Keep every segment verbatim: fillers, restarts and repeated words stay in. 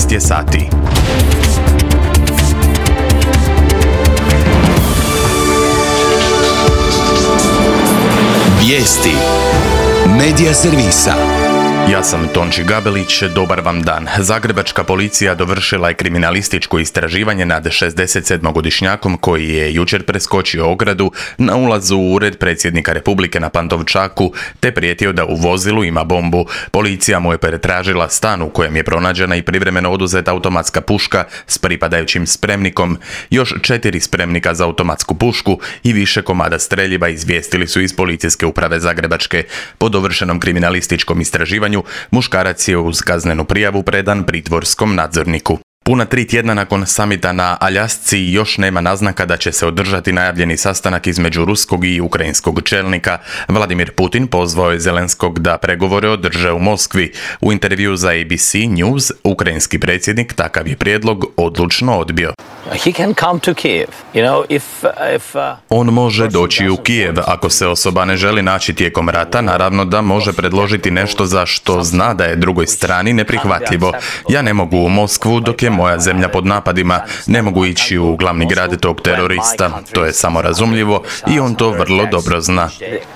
šest je sati. Vijesti Medija servisa. Ja sam Tonči Gabelić, dobar vam dan. Zagrebačka policija dovršila je kriminalističko istraživanje nad šezdesetsedmogodišnjakom koji je jučer preskočio ogradu na ulazu u ured predsjednika Republike na Pantovčaku te prijetio da u vozilu ima bombu. Policija mu je pretražila stan u kojem je pronađena i privremeno oduzeta automatska puška s pripadajućim spremnikom. Još četiri spremnika za automatsku pušku i više komada streljiva izvijestili su iz policijske uprave Zagrebačke. Po dovršenom kriminalističkom istraživanju muškarac je uz kaznenu prijavu predan pritvorskom nadzorniku. Puna tri tjedna nakon samita na Aljasci još nema naznaka da će se održati najavljeni sastanak između ruskog i ukrajinskog čelnika. Vladimir Putin pozvao je Zelenskog da pregovore održe u Moskvi. U intervju za A B C News ukrajinski predsjednik takav je prijedlog odlučno odbio. He can come to Kiev. You know, if, if, uh, On može doći u Kijev. Ako se osoba ne želi naći tijekom rata, naravno da može predložiti nešto za što zna da je drugoj strani neprihvatljivo. Ja ne mogu u Moskvu dok je moja zemlja pod napadima. Ne mogu ići u glavni grad tog terorista. To je samorazumljivo i on to vrlo dobro zna.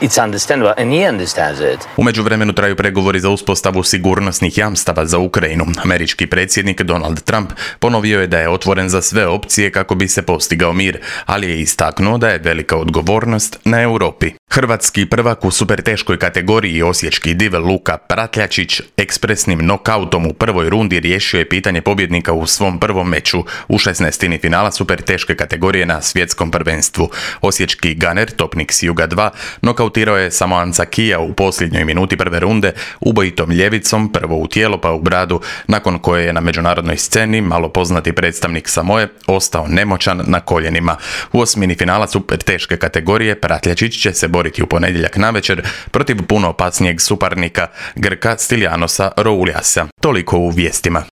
U međuvremenu traju pregovori za uspostavu sigurnosnih jamstava za Ukrajinu. Američki predsjednik Donald Trump ponovio je da je otvoren za sve opcije kako bi se postigao mir, ali je istaknuo da je velika odgovornost na Europi. Hrvatski prvak u superteškoj kategoriji osječki div Luka Pratljačić ekspresnim nokautom u prvoj rundi riješio je pitanje pobjednika u svom prvom meču u šesnaestini finala superteške kategorije na svjetskom prvenstvu. Osječki ganer, topnik s Juga dva, nokautirao je Samoanca Kija u posljednjoj minuti prve runde ubojitom ljevicom, prvo u tijelo pa u bradu, nakon koje je na međunarodnoj sceni malo poznati predstavnik Samoe ostao nemoćan na koljenima. U osmini finala superteške kategorije Pratljačić će se boriti u ponedjeljak navečer protiv puno opasnijeg suparnika Grka Stiljanosa Rouliasa. Toliko u vijestima.